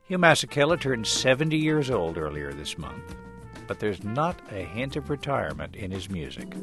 Hugh Masekela turned 70 years old earlier this month, but there's not a hint of retirement in his music.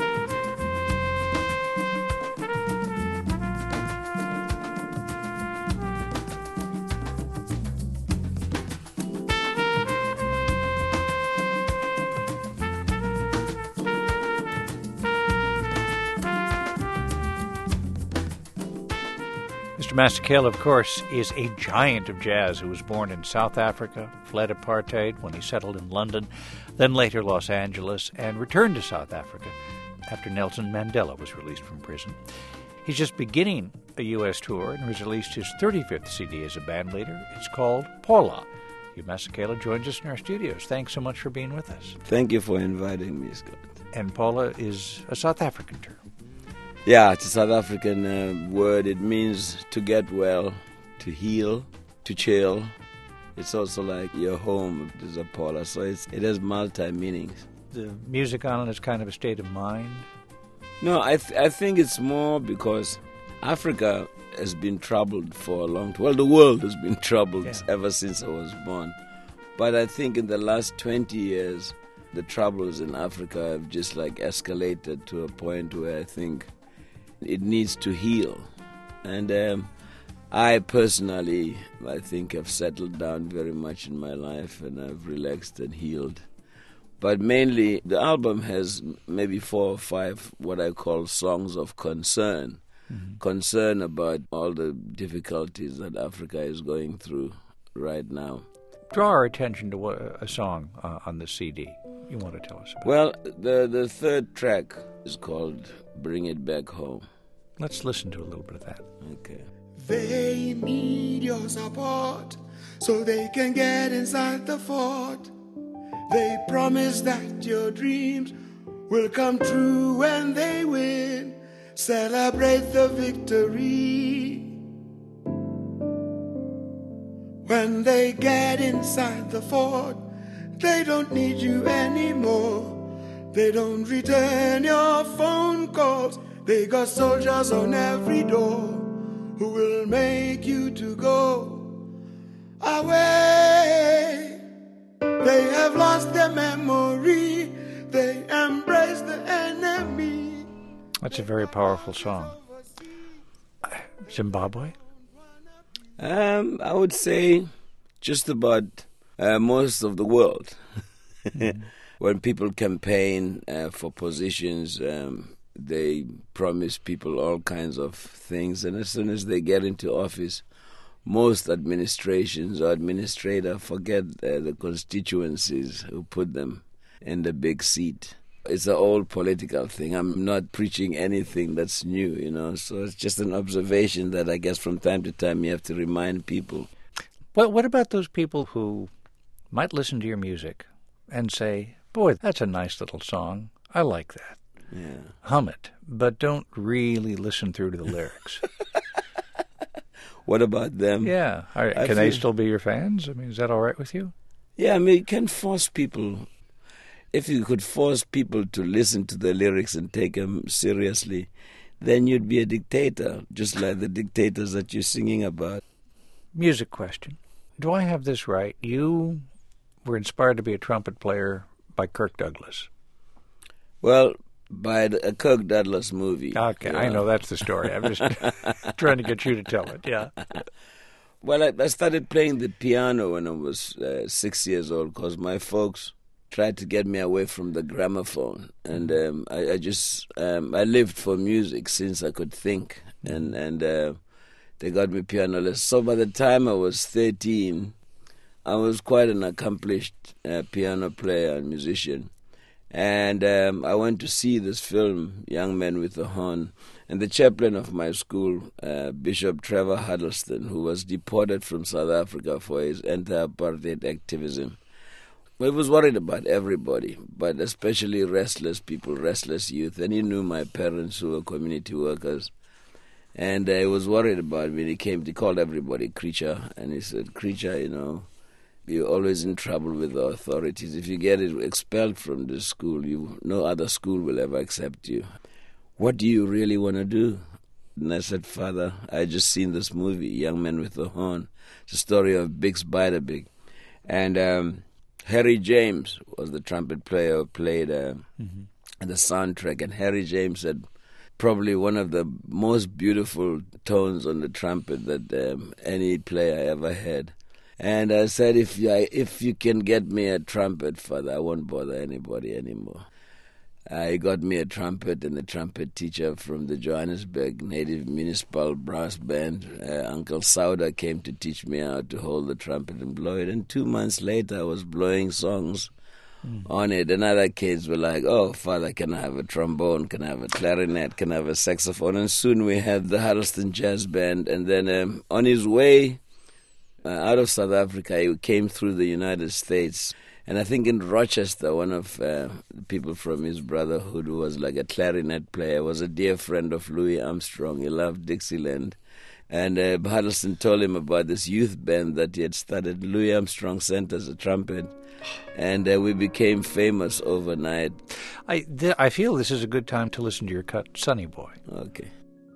Mr. Masekela, of course, is a giant of jazz who was born in South Africa, fled apartheid when he settled in London, then later Los Angeles, and returned to South Africa after Nelson Mandela was released from prison. He's just beginning a U.S. tour and has released his 35th CD as a bandleader. It's called Paula. Hugh Masekela joins us in our studios. Thanks so much for being with us. Thank you for inviting me, Scott. And Paula is a South African term. Yeah, it's a South African word. It means to get well, to heal, to chill. It's also like your home is a Paula, so it has multi-meanings. The music on it is kind of a state of mind? No, I think it's more because Africa has been troubled for a long time. Well, the world has been troubled ever since I was born. But I think in the last 20 years, the troubles in Africa have just like escalated to a point where I think it needs to heal. And I personally, I think, have settled down very much in my life and I've relaxed and healed. But mainly, the album has maybe 4 or 5 what I call songs of concern. Mm-hmm. Concern about all the difficulties that Africa is going through right now. Draw our attention to a song on the CD you want to tell us about. Well, the third track is called Bring It Back Home. Let's listen to a little bit of that. Okay. They need your support so they can get inside the fort. They promise that your dreams will come true when they win. Celebrate the victory. When they get inside the fort, they don't need you anymore. They don't return your phone calls. They got soldiers on every door who will make you to go away. They have lost their memory. They embrace the enemy. That's a very powerful song. Zimbabwe? I would say just about most of the world. Mm-hmm. When people campaign for positions, they promise people all kinds of things, and as soon as they get into office, most administrations or administrators forget the constituencies who put them in the big seat. It's an old political thing. I'm not preaching anything that's new, so it's just an observation that I guess from time to time you have to remind people. Well, what about those people who might listen to your music and say, boy, that's a nice little song. I like that. Yeah. Hum it, but don't really listen through to the lyrics. What about them? Yeah. Can they still be your fans? I mean, is that all right with you? Yeah, I mean, you can force people. If you could force people to listen to the lyrics and take them seriously, then you'd be a dictator, just like the dictators that you're singing about. Music question. Do I have this right? You were inspired to be a trumpet player by Kirk Douglas. Well, by a Kirk Douglas movie. Okay, I know that's the story. I'm just trying to get you to tell it, yeah. Well, I started playing the piano when I was 6 years old because my folks tried to get me away from the gramophone. And I lived for music since I could think. And they got me piano lessons. So by the time I was 13, I was quite an accomplished piano player and musician. And I went to see this film, Young Men with a Horn, and the chaplain of my school, Bishop Trevor Huddleston, who was deported from South Africa for his anti-apartheid activism. Well, he was worried about everybody, but especially restless people, restless youth. And he knew my parents who were community workers. And he was worried about me. He called everybody creature, and he said, creature, you're always in trouble with the authorities. If you get expelled from the school, no other school will ever accept you. What do you really want to do? And I said, Father, I just seen this movie, Young Man with the Horn. It's a story of Bix Beiderbecke. And Harry James was the trumpet player who played the soundtrack. And Harry James had probably one of the most beautiful tones on the trumpet that any player ever had. And I said, if you can get me a trumpet, Father, I won't bother anybody anymore. He got me a trumpet, and the trumpet teacher from the Johannesburg Native Municipal Brass Band, Uncle Sauda, came to teach me how to hold the trumpet and blow it. And 2 months later, I was blowing songs on it. And other kids were like, oh, Father, can I have a trombone? Can I have a clarinet? Can I have a saxophone? And soon we had the Huddleston Jazz Band. And then on his way out of South Africa, he came through the United States. And I think in Rochester, one of the people from his brotherhood who was like a clarinet player was a dear friend of Louis Armstrong. He loved Dixieland. And Huddleston told him about this youth band that he had started. Louis Armstrong sent us a trumpet. And we became famous overnight. I feel this is a good time to listen to your cut, Sonny Boy. Okay.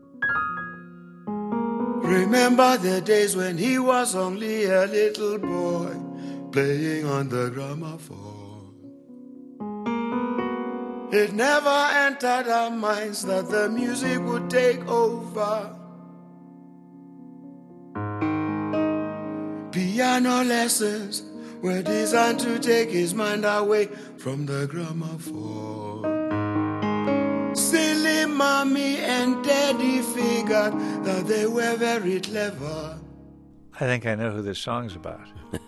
Remember the days when he was only a little boy, playing on the gramophone. It never entered our minds that the music would take over. Piano lessons were designed to take his mind away from the gramophone. Silly mommy and daddy figured that they were very clever. I think I know who this song's about.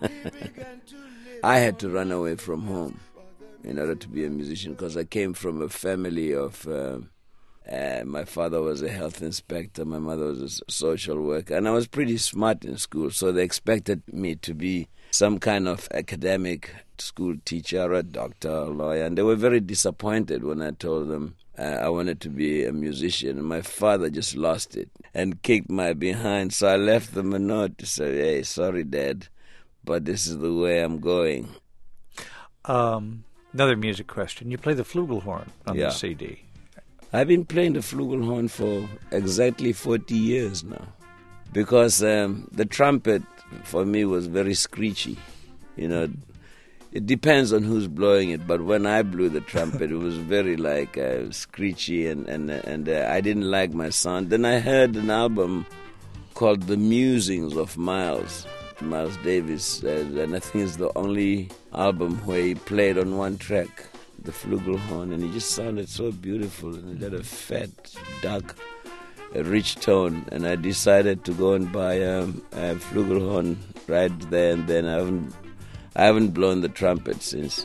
I had to run away from home in order to be a musician because I came from a family of... my father was a health inspector, my mother was a social worker, and I was pretty smart in school, so they expected me to be some kind of academic school teacher, or a doctor, or a lawyer, and they were very disappointed when I told them I wanted to be a musician. And my father just lost it and kicked my behind, so I left them a note to say, hey, sorry, Dad, but this is the way I'm going. Another music question. You play the flugelhorn on the CD. I've been playing the flugelhorn for exactly 40 years now because the trumpet for me was very screechy. You know, it depends on who's blowing it, but when I blew the trumpet, it was very like screechy and I didn't like my sound. Then I heard an album called The Musings of Miles Davis, and I think it's the only album where he played on one track the flugelhorn, and it just sounded so beautiful, and it had a fat, dark, rich tone, and I decided to go and buy a flugelhorn right there and then. I haven't blown the trumpet since.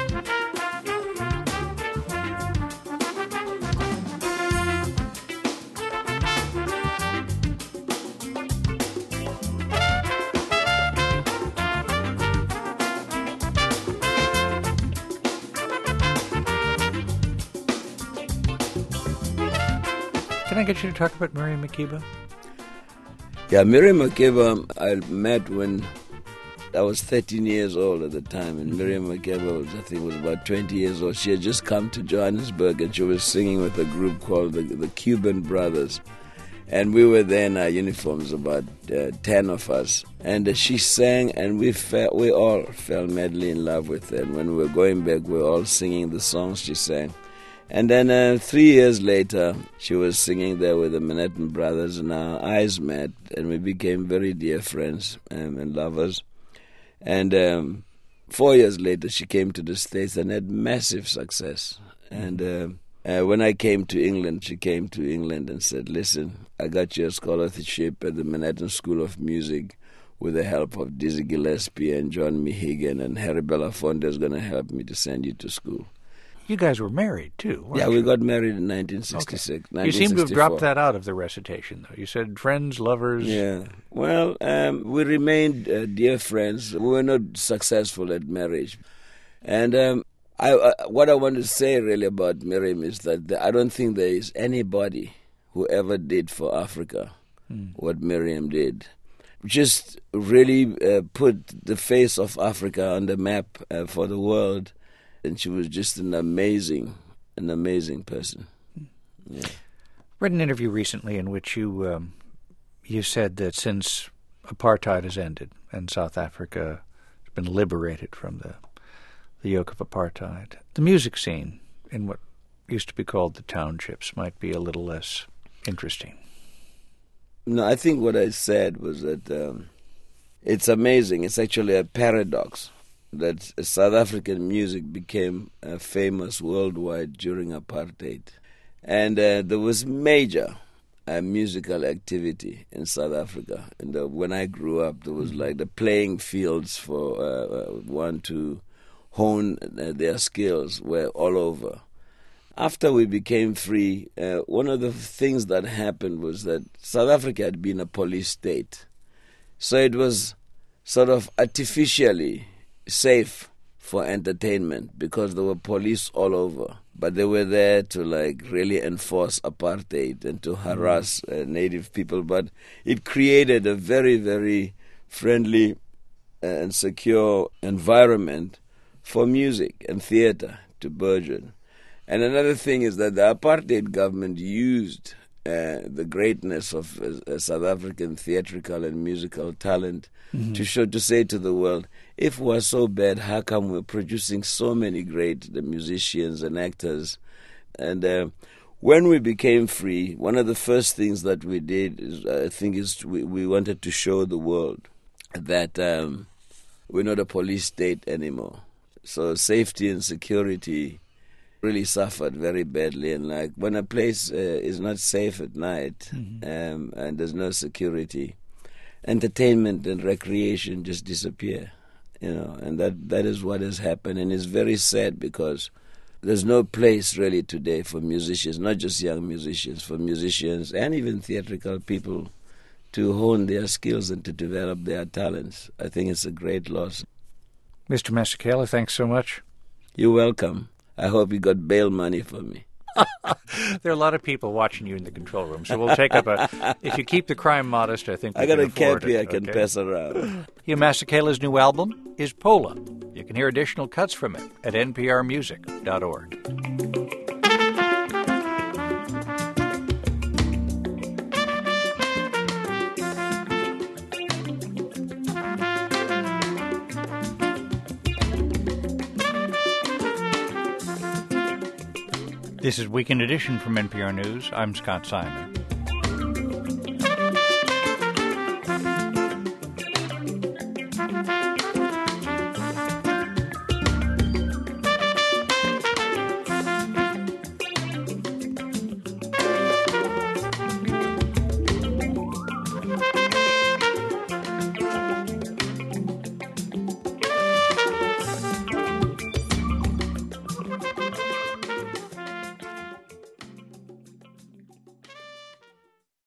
Can I get you to talk about Miriam Makeba? Yeah, Miriam Makeba I met when I was 13 years old at the time, and Miriam Makeba was about 20 years old. She had just come to Johannesburg, and she was singing with a group called the Cuban Brothers. And we were there in our uniforms, about 10 of us. And she sang, and we all fell madly in love with her. And when we were going back, we were all singing the songs she sang. And then 3 years later, she was singing there with the Manhattan Brothers, and our eyes met, and we became very dear friends and lovers. And 4 years later, she came to the States and had massive success. And when I came to England, she came to England and said, listen, I got you a scholarship at the Manhattan School of Music with the help of Dizzy Gillespie and John Mehigan, and Harry Belafonte is going to help me to send you to school. You guys were married, too, weren't you? Yeah, we got married in 1966. Okay. You seem to have dropped that out of the recitation, though. You said friends, lovers. Yeah. Well, we remained dear friends. We were not successful at marriage. And what I want to say really about Miriam is that I don't think there is anybody who ever did for Africa what Miriam did. Just really put the face of Africa on the map for the world. And she was just an amazing person. Yeah. read an interview recently in which you said that since apartheid has ended and South Africa has been liberated from the yoke of apartheid, the music scene in what used to be called the townships might be a little less interesting. No, I think what I said was that it's amazing. It's actually a paradox that South African music became famous worldwide during apartheid. And there was major musical activity in South Africa. And when I grew up, there was like the playing fields for one to hone their skills were all over. After we became free, one of the things that happened was that South Africa had been a police state. So it was sort of artificially safe for entertainment because there were police all over. But they were there to like really enforce apartheid and to harass native people. But it created a very, very friendly and secure environment for music and theater to burgeon. And another thing is that the apartheid government used the greatness of South African theatrical and musical talent to say to the world, if we're so bad, how come we're producing so many great musicians and actors? And when we became free, one of the first things that we did is we wanted to show the world that we're not a police state anymore. So safety and security really suffered very badly, and like when a place is not safe at night and there's no security, entertainment and recreation just disappear, and that is what has happened. And it's very sad because there's no place really today for musicians, not just young musicians, for musicians and even theatrical people to hone their skills and to develop their talents. I think it's a great loss. Mr. Masekela, thanks so much. You're welcome. I hope you got bail money for me. There are a lot of people watching you in the control room, so we'll take up if you keep the crime modest, I think we I got can a cap afford here it. I can pass around. Hugh Masekela's new album is Pola. You can hear additional cuts from it at nprmusic.org. This is Weekend Edition from NPR News. I'm Scott Simon.